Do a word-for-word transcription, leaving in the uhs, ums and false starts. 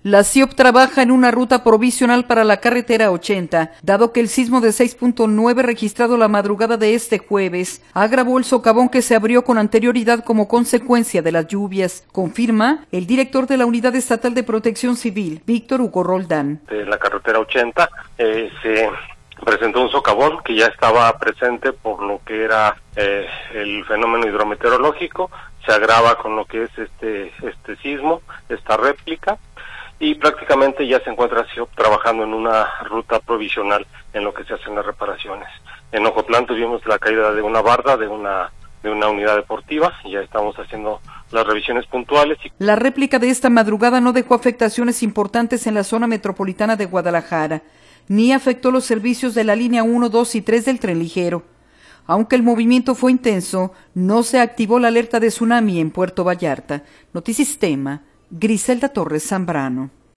La C I O P trabaja en una ruta provisional para la carretera ochenta, dado que el sismo de seis punto nueve registrado la madrugada de este jueves agravó el socavón que se abrió con anterioridad como consecuencia de las lluvias, confirma el director de la Unidad Estatal de Protección Civil, Víctor Hugo Roldán. De la carretera ochenta eh, se presentó un socavón que ya estaba presente por lo que era eh, el fenómeno hidrometeorológico, se agrava con lo que es este, este sismo, esta réplica, y prácticamente ya se encuentra C I O P trabajando en una ruta provisional en lo que se hacen las reparaciones. En Ocotlán tuvimos la caída de una barda de una de una unidad deportiva y ya estamos haciendo las revisiones puntuales. La réplica de esta madrugada no dejó afectaciones importantes en la zona metropolitana de Guadalajara, ni afectó los servicios de la línea uno, dos y tres del tren ligero. Aunque el movimiento fue intenso, no se activó la alerta de tsunami en Puerto Vallarta. Notisistema, Griselda Torres Zambrano.